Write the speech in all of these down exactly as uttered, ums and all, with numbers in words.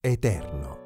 eterno.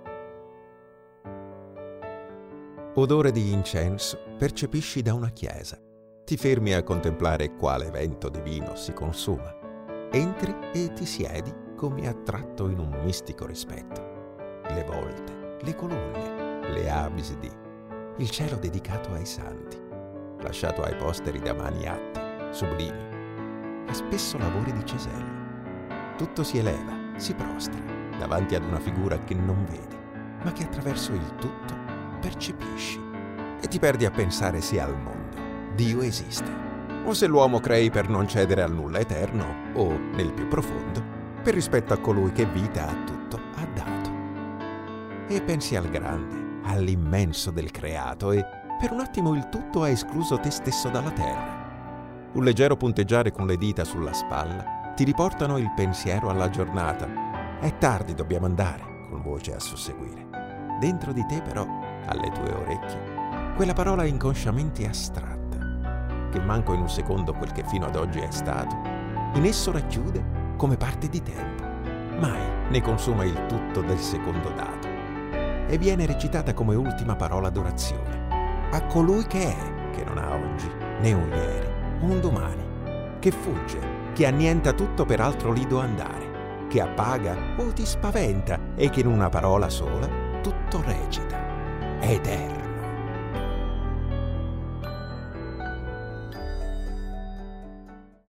Odore di incenso percepisci da una chiesa. Ti fermi a contemplare quale evento divino si consuma. Entri e ti siedi come attratto in un mistico rispetto. Le volte, le colonne, le absidi, il cielo dedicato ai santi, lasciato ai posteri da mani atte, sublimi, e spesso lavori di cesello. Tutto si eleva, si prostra, davanti ad una figura che non vedi, ma che attraverso il tutto percepisci, e ti perdi a pensare se al mondo Dio esiste, o se l'uomo crei per non cedere al nulla eterno, o, nel più profondo, per rispetto a colui che vita a tutto ha dato. E pensi al grande, all'immenso del creato, e per un attimo il tutto ha escluso te stesso dalla terra. Un leggero punteggiare con le dita sulla spalla ti riportano il pensiero alla giornata. È tardi, dobbiamo andare, con voce a susseguire. Dentro di te però, alle tue orecchie, quella parola inconsciamente astratta, che manco in un secondo quel che fino ad oggi è stato, in esso racchiude come parte di tempo, mai ne consuma il tutto del secondo dato, e viene recitata come ultima parola d'orazione a colui che è, che non ha oggi, né un ieri, un domani, che fugge, che annienta tutto per altro lido andare, che appaga o ti spaventa e che in una parola sola tutto recita, eterno.